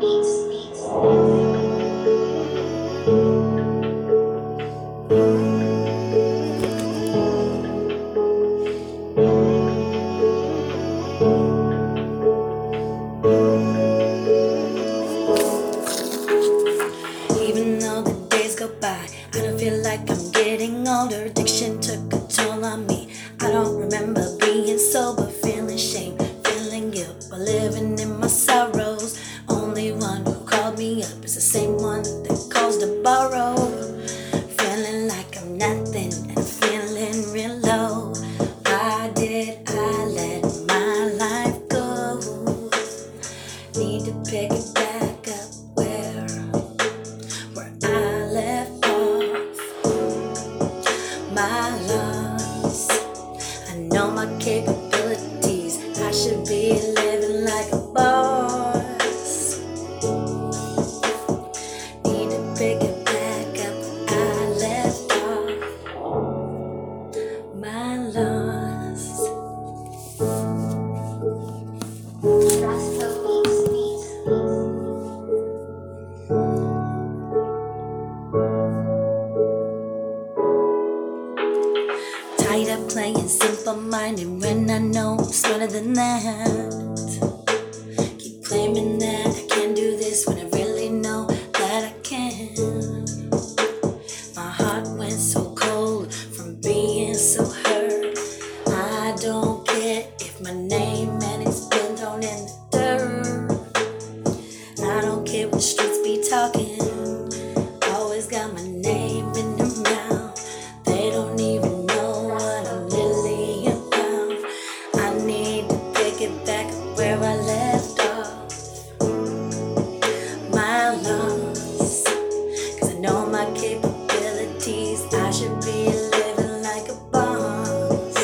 Even though the days go by, I don't feel like I'm getting older. Addiction took a toll on me. I don't remember being sober, feeling shame, feeling guilt while living in my sorrows. Only one who called me up is the same one that calls to borrow. Feeling like I'm nothing and feeling real low. Why did I let my life go? Need to pick it back up where I left off. My loss, I know my capabilities. I should be living like a boss. Need to pick it back up where I left off. My loss. Tired of playing simple-minded when I know I'm smarter than that. Keep claiming that I can do this when I really know that I can. My heart went so cold from being so hurt. I don't care if my name and it's been thrown in the dirt. I don't care what streets be talking. Always got my name in their mouth. They don't even know what I'm really about. I need to pick it back up where I left off. My loss, 'cause I know my capabilities. I should be living like a boss.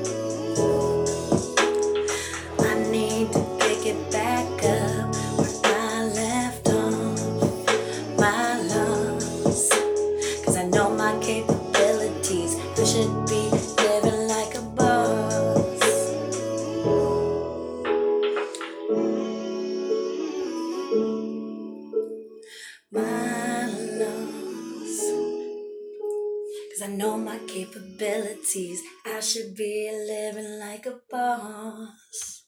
I need to pick it back up where I left off. My loss, 'cause I know my capabilities. I should be living like a boss. My loss, 'cause I know my capabilities. I should be living like a boss.